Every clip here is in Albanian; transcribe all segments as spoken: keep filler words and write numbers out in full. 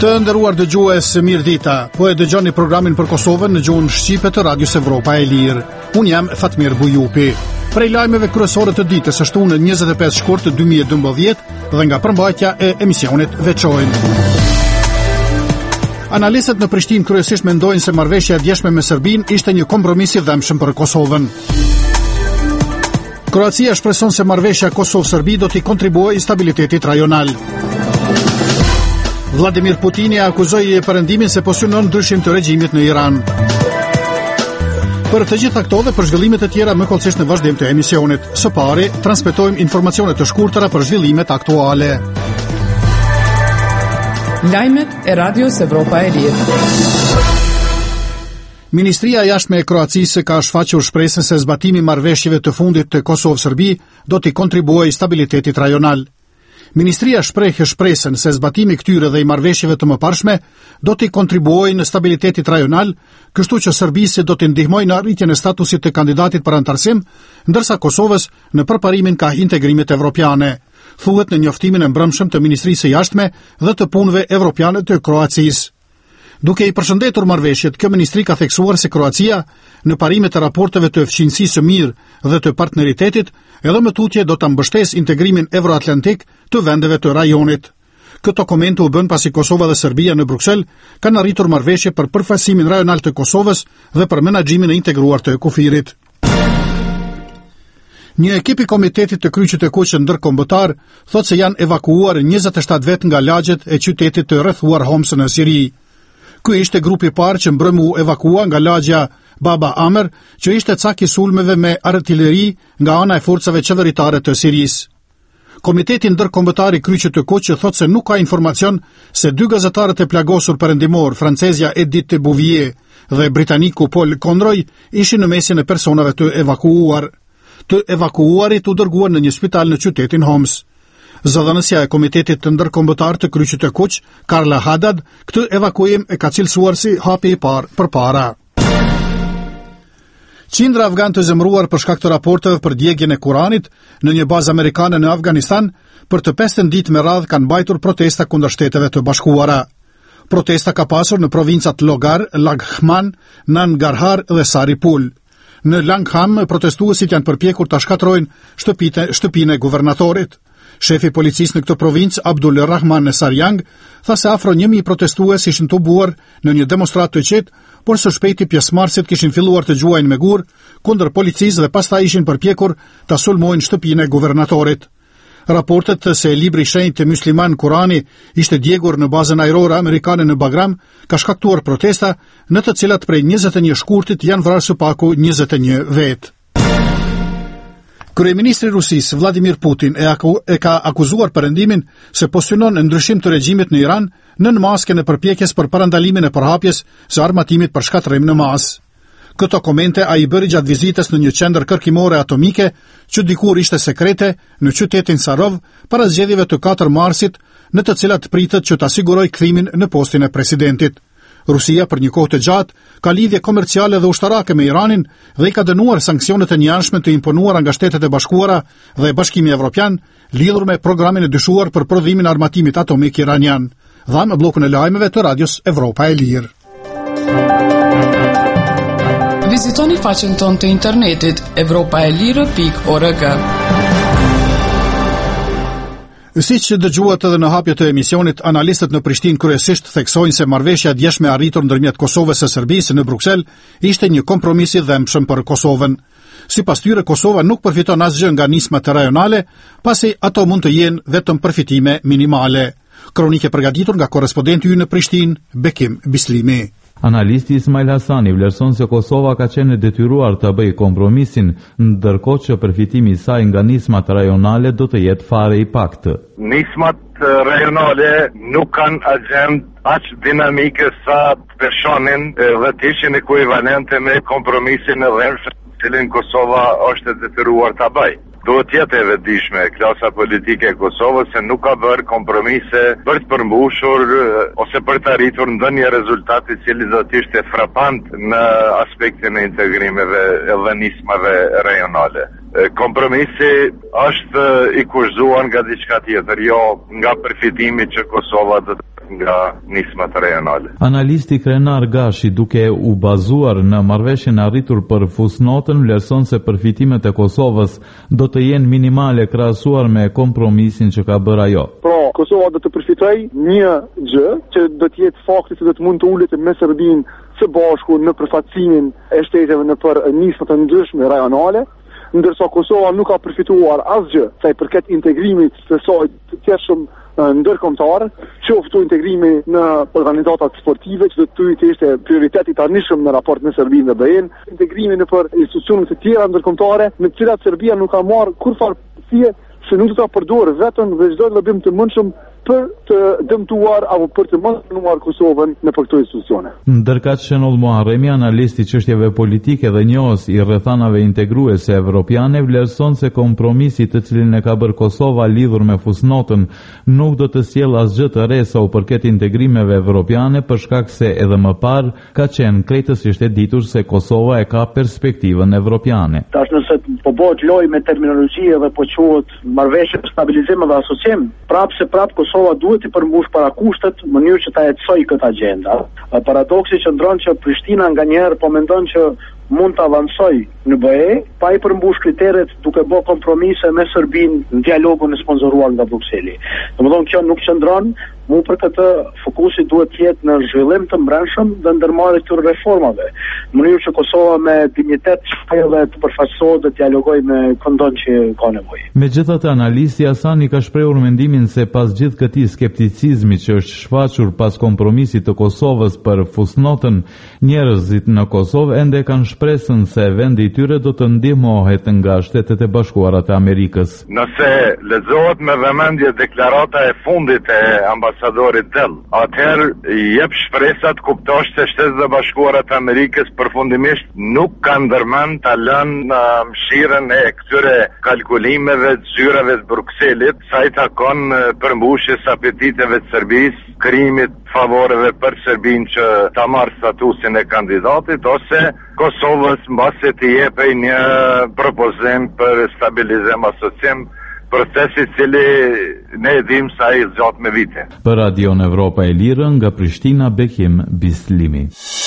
Të nderuar dëgjues, mirëdita. Po e dëgjoni programin për Kosovën në gjuhën shqipe të Radios Evropa e Lirë. Unë jam Fatmir Bujupi. Prej lajmeve kryesore të ditës është unë njëzet e pesë shkurt dy mijë e dymbëdhjetë dhe nga përmbajtja e emisionit veçojnë. Analistët në Prishtinë kryesisht mendojnë se marrëveshja e djeshme me Serbinë ishte një kompromis i dhëmshëm për Kosovën. Kroacia shpreson se marrëveshja Kosovë-Serbi do t'i kontribuojë stabilitetit rajonal. Vladimir Putini akuzoi Perëndimin se po synon ndryshim të regjimit në Iran. Për të gjitha këto dhe për zhvillimet e tjera më kollësisht në vazhdim të emisionit. Së pari, transmetojmë informacione të shkurtëra për zhvillimet aktuale. Lajmet e Radios Evropa e Lirë. Ministria e Jashtme e Kroacisë ka shfaqur shpresën se zbatimi i marrëveshjeve të fundit të Kosovë-Serbi do t'i kontribuojë stabilitetit rajonal. Ministria shpreh shpresën se zbatimi këtyre dhe i marrëveshjeve të mëparshme do t'i kontribuojë në stabilitetin rajonal, kështu që Serbisë do t'i ndihmojë në arritjen e statusit të kandidatit për antarësim, ndërsa Kosovës në përparimin ka integrimit evropiane, thuhet në njoftimin e mbrëmshëm të Ministrisë së Jashtme dhe të Punëve Evropiane të Kroacisë. Duke i përshëndetur marrëveshjet, kjo ministri ka theksuar se Kroacia, në parimet e raporteve të fëqinjësisë së mirë dhe të partneritetit, edhe më tutje do ta mbështesë integrimin euroatlantik të vendeve të rajonit. Këtë koment u bën pasi Kosova dhe Serbia në Bruksel kanë arritur marrëveshje për përfaqësimin rajonal të Kosovës dhe për menaxhimin e integruar të kufirit. Një ekip i Komitetit të Kryqit të Kuq ndërkombëtar thotë se janë evakuuar njëzet e shtatë vet nga lagjet e qytetit të rrethuar Homs në Siri. Ky ishte grupi i parë që mbrëm u evakua nga lagja Baba Amer, që ishte cak i sulmeve me artilleri nga ana e forcave qeveritare të Sirisë. Komiteti ndërkombëtar i Kryqit të Kuq thotë se nuk ka informacion se dy gazetarët e plagosur perëndimor, francezja Edith Bouvier dhe britaniku Paul Conroy, ishin në mesin e personave të evakuuar. Të evakuuarit u dërguar në një spital në qytetin Homs. Zëdhënësja e Komitetit të ndërkombëtar të Kryqit të Kuq, Karla Haddad, këtë evakuim e ka cilësuar si hapi i parë përpara. Qindra afgan të zemruar për shkak të raporteve për djegjen e Kuranit në një bazë amerikane në Afganistan, për të pesën ditë me radhë kanë mbajtur protesta kundër Shteteve të Bashkuara. Protesta ka pasur në provincat Logar, Laghman, Nangarhar dhe Saripul. Në Langham, protestuesit janë përpjekur ta shkatrojnë shtëpinë e guvernatorit. Shefi policisë në këtë provincë, Abdul Rahman Sarjang, tha se afro një mijë protestues ishin tubuar në një demonstrat të qetë, por së shpejti pjesëmarrësit kishin filluar të gjuajnë me gur kundër policisë dhe pastaj ishin përpjekur ta sulmojnë shtëpinë e guvernatorit. Raportet se libri i shenjtë musliman Kurani ishte djegur në bazën ajrore amerikane në Bagram ka shkaktuar protesta, në të cilat prej njëzet e një shkurtit janë vrarë së paku njëzet e një vetë. Kryeministri i Rusisë Vladimir Putin e, aku, e ka akuzuar Perëndimin se po synon ndryshim të regjimit në Iran nën maskën e përpjekjes për parandalimin e përhapjes së armatimit për shkatërrim në masë. Këto komente ai bëri gjatë vizitës në një qendër kërkimore atomike që dikur ishte sekrete në qytetin Sarov para zgjedhjeve të katër marsit, në të cilat pritet që ta sigurojë kthimin në postin e presidentit. Rusia për një kohë të gjatë ka lidhje komerciale dhe ushtarake me Iranin dhe i ka dënuar sanksionet e njëanshme të imponuara nga Shtetet e Bashkuara dhe Bashkimi Evropian lidhur me programin e dyshuar për prodhimin e armatimit atomik iranian. Dhamë bllokun e lajmeve të Radios Evropa e Lirë. Vizitoni faqen tonë të internetit evropaelire pikë org. Siç që dëgjuat edhe në hapje të emisionit, analistët në Prishtinë kryesisht theksojnë se marrëveshja e djeshme arritur ndërmjet Kosovës e Serbisë në Bruksel ishte një kompromis i dhëmshëm për Kosovën. Sipas tyre, Kosova nuk përfiton asgjë nga nismat rajonale, pasi ato mund të jenë vetëm përfitime minimale. Kronike përgatitur nga korrespondenti ynë në Prishtinë, Bekim Bislimi. Analisti Ismail Hasani vlerëson se Kosova ka qenë detyruar të bëjë kompromisin, ndërkohë që përfitimi i saj nga nismat rajonale do të jetë fare i paktë. Nismat rajonale nuk kanë agjend aq dinamike sa peshonin dhe të ishin ekuivalente me kompromisin e dhëmshëm të cilin Kosova është detyruar ta bëjë. Duhet jetë e vetëdijshme klasa politike e Kosovës se nuk ka bërë kompromise për të përmbushur ose për të arritur ndonjë rezultat i cili do të ishte frapant në aspektin e integrimeve dhe nismave rajonale. Kompromisi është i kushtuar nga diçka tjetër, jo nga përfitimi që Kosova do të nga nismat rajonale. Analisti Krenar Gashi, duke u bazuar në marrëveshjen e arritur për fusnotën, vlerëson se përfitimet e Kosovës do të jenë minimale krahasuar me kompromisin që ka bërë ajo. Pra, Kosova do të përfitojë një gjë që do të jetë fakti se do të mund të ulet me Serbinë së bashku në përfaqësimin e shteteve në për nisma të ndryshme rajonale, ndërsa Kosova nuk ka përfituar asgjë sa i përket integrimit të saj të tjershëm ndërkombëtar, qoftë integrimi në organizatat sportive që do të ishte prioriteti i tanishëm në raport me Serbinë dhe B E-n, integrimi në për institucione të tjera ndërkombëtare në të cilat Serbia nuk ka marrë kurrë pjesë, se nuk do ta përdorë vetëm dhe çdo llobim të mundshëm për të dëmtuar apo për të mësuar Kosovën në për këto institucione. Ndërkaq Shenol Muharremi, analisti çështjeve politike dhe njohës i rrethanave integruese evropiane, vlerëson se kompromisi të cilin e ka bërë Kosova lidhur me fusnotën nuk do të sjellë asgjë të re sa u përket integrimeve evropiane, për shkak se edhe më parë ka qenë krejtësisht e ditur se Kosova e ka perspektivën evropiane. Tash nëse po bëhet lojë me terminologji dhe po quhet marrëveshje për stabilizim dhe asocim, prapë se prapë Kosova duhet të përmbush para kushtet në mënyrë që ta ecojë këtë agjenda. Paradoksi që ndron që Prishtina nganjëherë po mendon që mund të avancojë në B E, pa i përmbush kriteret duke bërë kompromise me Serbinë në dialogun e sponsoruar nga Brukseli. Domethënë kjo nuk qëndron, mu për këtë fokusi duhet të jetë në zhvillim të brendshëm dhe ndërmarrje të reformave, në mënyrë që Kosova me dinjitet shpejtë të përfaqësohet dhe të dialogojë me këndon që ka nevojë. Megjithatë, analisti Asani ka shprehur mendimin se pas gjithë këtij skepticizmi që është shfaqur pas kompromisit të Kosovës për fusnotën, njerëzit në Kosovë ende kanë shpresën se vendi i tyre do të ndihmohet nga Shtetet e Bashkuara të Amerikës. Nëse lexohet me vëmendje deklarata e fundit e ambasadorit Dell, atëherë jep shpresat kuptosh se Shtetet e Bashkuara të Amerikës përfundimisht nuk kanë ndërmend ta lënë në mshirën e këtyre kalkulimeve të zyrave të Brukselit sa i takon përmbushjes apetiteve të Serbisë, krijimit favoreve për Serbinë që ta marrë statusin e kandidatit, ose Kosovës mbasi të jepej një propozim për stabilizim asocim, procesi cili ne e dim sa i zgjat me vite. Për Radion Evropa e Lirë, nga Prishtina, Bekim Bislimi.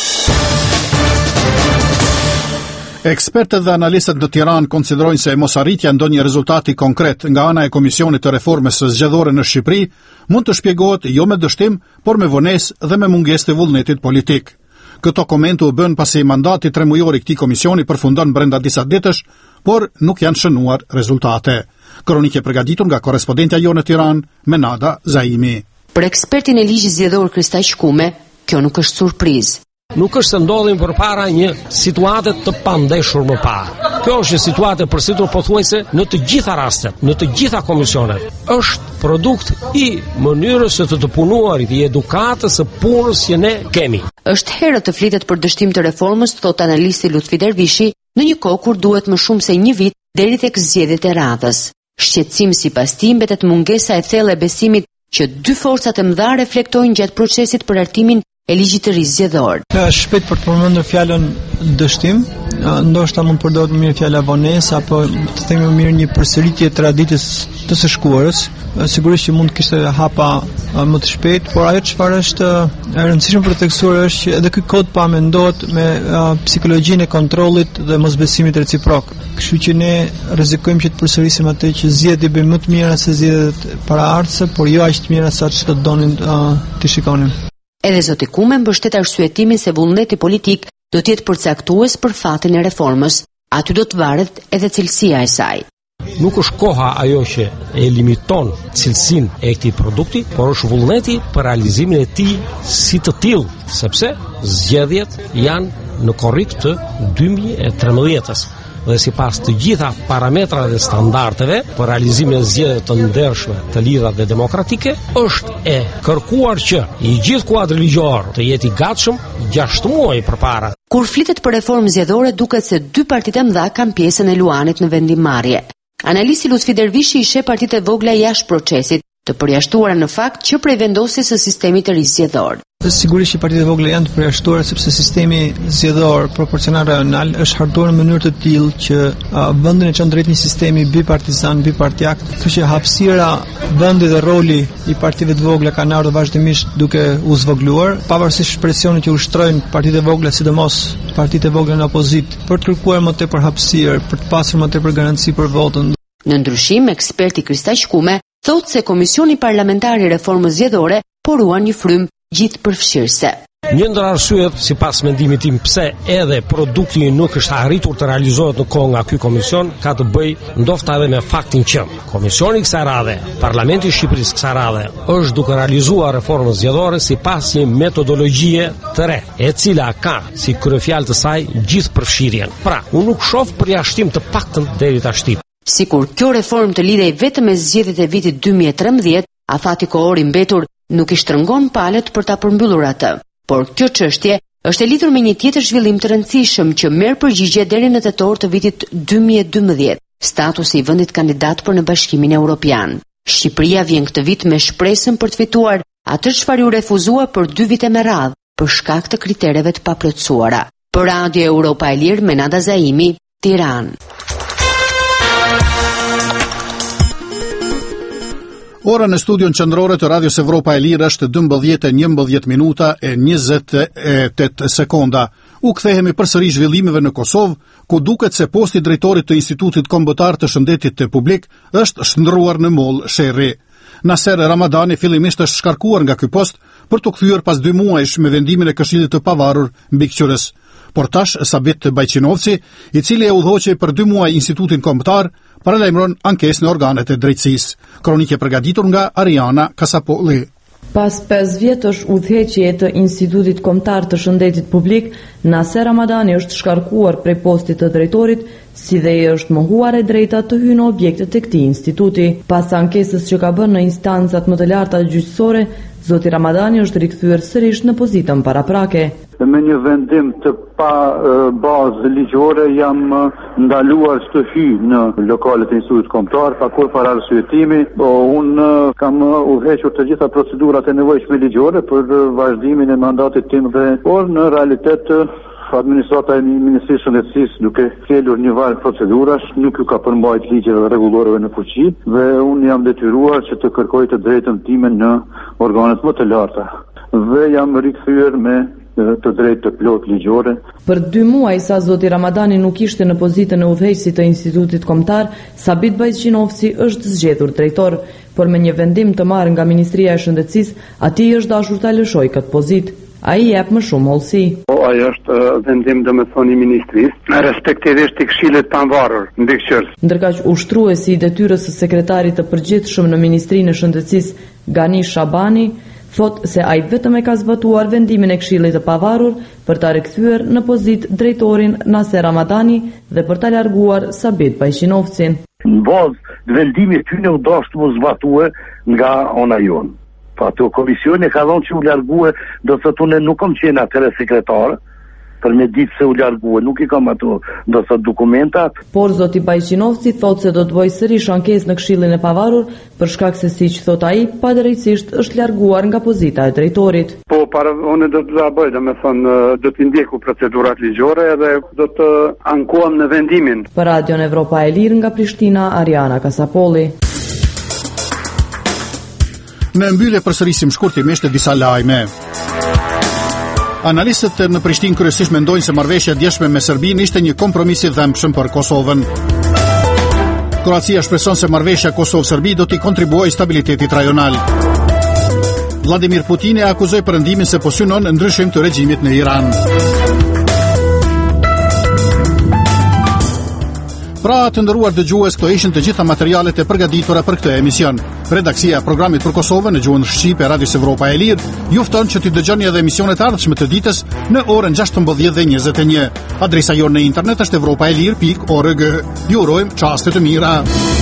Ekspertët dhe analistët në Tiranë konsiderojnë se mosarritja ndonjë rezultati konkret nga ana e Komisionit të Reformës së Zgjedhore në Shqipëri mund të shpjegohet jo me dështim, por me vonesë dhe me mungesë të vullnetit politik. Këto komente u bën pasi mandati tremujor i këtij komisioni përfundon brenda disa ditësh, por nuk janë shënuar rezultate. Kronikë e përgatitur nga korrespondentja jonë në Tiranë, Menada Zaimi. Për ekspertin e ligjit zgjedhor Krista Shkume, kjo nuk është surprizë. Nuk është se ndodhim përpara një situate të pandeshur më parë. Kjo është një situatë e përsëritur pothuajse në të gjitha rastet, në të gjitha komisionet. Është produkt i mënyrës së të të punuarit, i edukatës së punës që ne kemi. Është herë të flitet për dështim të reformës, thot analisti Lutfi Dervishi, në një kohë kur duhet më shumë se një vit deri tek zgjedhjet e radhës. Shqetësim sipas tij mbetet mungesa e thellë e besimit që dy forcat e mëdha reflektojnë gjatë procesit për hartimin e ligjit të ri zgjedhor. Shpejt për të përmendur fjalën dështim, ndoshta mund përdoret më mirë fjala vonesë apo të themi më mirë një përsëritje e traditës të së shkuarës. Sigurisht që mund të kishte hapa më të shpejt, por ajo çfarë është e rëndësishme për të theksuar është që edhe ky kod pa mendohet me psikologjinë e kontrollit dhe mosbesimit reciprok. Kështu që ne rrezikojmë që të përsërisim atë që zgjedhjet bëjnë më të mira se zgjedhjet paraardhëse, por jo aq të mira sa ç'do donin të shikonin. Edhe zoti Kume mbështet arsyetimin se vullneti politik do të jetë përcaktues për fatin e reformës. Aty do të varet edhe cilësia e saj. Nuk është koha ajo që e limiton cilësinë e këtij produkti, por është vullneti për realizimin e tij si të tillë, sepse zgjedhjet janë në korrik të dy mijë e tretëmbëdhjetës. Dhe sipas të gjitha parametrave dhe standardeve për realizimin e zgjedhjeve të ndershme, të lira dhe demokratike, është e kërkuar që i gjithë kuadri ligjor të jetë i gatshëm gjashtë muaj përpara. Kur flitet për reformë zgjedhore, duket se dy partitë e mëdha kanë pjesën e luanit në vendimmarrje. Analisti Lutfi Dervishi i sheh partitë e vogla jashtë procesit, të përjashtuara në fakt që prej vendosjes së sistemit të ri zgjedhor. Sigurisht që partitë e vogla janë të përjashtuara sepse sistemi zgjedhor proporcional rajonal është hartuar në mënyrë të tillë që uh, vendin e çon drejt një sistemi bipartizan, bipartiak, kështu që hapësira, vendi dhe roli i partive të vogla kanë ardhur vazhdimisht duke u zvogluar, pavarësisht presionit që ushtrojnë partitë e vogla, sidomos partitë e vogla në opozitë, për të kërkuar më tepër hapësirë, për të pasur më tepër garanci për votën. Në ndryshim, eksperti Kristaq Kume thotë se Komisioni Parlamentar i Reformës Zgjedhore poruan një frym gjithë përfshirëse. Një ndër arsyet, sipas mendimit tim, pse edhe produkti nuk është arritur të realizohet në kohë nga ky komision, ka të bëjë ndoshta edhe me faktin që Komisioni i kësaj radhe, Parlamenti i Shqipërisë kësaj radhe, është duke realizuar reformën zgjedhore sipas një metodologjie të re, e cila ka si kryefjalë të saj gjithë përfshirjen. Pra, unë nuk shoh përjashtim të paktën deri tash. Sikur kjo reformë të lidhej vetëm me zgjedhjet e vitit dy mijë e trembëdhjetë, afati kohor i mbetur nuk i shtrëngon palët për ta përmbyllur atë. Por kjo çështje është e lidhur me një tjetër zhvillim të rëndësishëm që merr përgjigje deri në tetor të vitit dy mijë e dymbëdhjetë, statusi i vendit kandidat për në Bashkimin Evropian. Shqipëria vjen këtë vit me shpresën për të fituar atë çfarë u refuzua për dy vite me radhë për shkak të kritereve të paplotësuara. Për Radio Europa e Lirë, Menada Zaimi, Tiranë. Ora në studion qendrore të Radios Evropa e Lirë është dymbëdhjetë e njëmbëdhjetë minuta e njëzet e tetë sekonda. U kthehemi përsëri zhvillimeve në Kosovë, ku duket se posti drejtorit të Institutit Kombëtar të Shëndetit të Publik është shndruar në Moll Sherri. Naser Ramadani fillimisht është shkarkuar nga ky post për të kthyer pas dy muajsh me vendimin e Këshillit të Pavarur mbikëqyrës. Por tash Sabit Bajqinovci, i cili e udhëhoqi për dy muaj Institutin Kombëtar, paralajmëron ankesë në organet e drejtësisë. Kronike përgatitur nga Ariana Kasapolli. Pas pesë vjetësh udhëheqje të Institutit Kombëtar të Shëndetit Publik, Naser Ramadani është shkarkuar prej postit të drejtorit, si dhe i është mohuar e drejta të hyjë në objektet e këtij instituti. Pas ankesës që ka bërë në instancat më të larta gjyqësore, zoti Ramadani është rikthyer sërish në pozitën paraprake. Me një vendim të pa e, bazë ligjore jam e, ndaluar të hyj në lokalet e Institutit Kombëtar pa kur para arsyetimi. Po unë kam udhëhequr të gjitha procedurat e nevojshme ligjore për vazhdimin e mandatit tim dhe por në realitet administrata e Ministrisë së Shëndetësisë duke fjelur një varg procedurash nuk ju ka përmbajt ligjeve dhe rregulloreve në fuqi dhe unë jam detyruar që të kërkoj të drejtën time në organet më të larta dhe jam rikthyer me të drejtë të plot ligjore. Për dy muaj sa zoti Ramadani nuk ishte në pozitën e udhëheqësit të Institutit Kombëtar, Sabit Bajqinovci është zgjedhur drejtor, por me një vendim të marrë nga Ministria e Shëndetësisë, atij është dashur ta lëshojë këtë pozitë. Ai jep më shumë hollësi. Po, ai është vendim domethënë i ministrisë, respektivisht i Këshillit Pavarur mbikëqyrës. Ndërkaq ushtruesi i detyrës së sekretarit të përgjithshëm në Ministrinë e Shëndetësisë, Gani Shabani, thot se ai vetëm e ka zbatuar vendimin e Këshillit të Pavarur për ta rikthyer në pozitë drejtorin Naser Ramadani dhe për ta larguar Sabit Bajqinovcin. Në bazë të vendimit tyne u dashur të zbatue nga ona jonë. Pa të komisioni ka thonë që u largue, do të thotë unë nuk kam qenë atëre sekretar, për me ditë se u largue, nuk i kam ato do të thotë dokumentat. Por zoti Bajqinovci thotë se do të bëjë sërish ankesë në Këshillin e Pavarur për shkak se siç thot ai, padrejtisht është larguar nga pozita e drejtorit. Po, para unë do të ta bëj, domethënë do të ndjeku procedurat ligjore dhe do të ankohem në vendimin. Për Radion Evropa e Lirë nga Prishtina, Ariana Kasapolli. Në mbyllje përsërisim shkurtimisht disa lajme. Analistët në Prishtinë kryesisht mendojnë se marrëveshja e djeshme me Serbinë ishte një kompromis i dhëmshëm për Kosovën. Kroacia shpreson se marrëveshja Kosovë-Serbi do t'i kontribuojë stabilitetit rajonal. Vladimir Putin e akuzoi Perëndimin se po synon ndryshim të regjimit në Iran. Pra të nderuar dëgjues, këto ishin të gjitha materialet e përgatitura për këtë emision. Redaksia e programit për Kosovën në gjuhën shqipe Radios Evropa e Lirë ju fton që t'i dëgjoni edhe emisionet e ardhshme të ditës në orën gjashtëmbëdhjetë dhe njëzet e një. Adresa jonë në internet është evropaelir pikë org. Ju urojmë çaste të mira.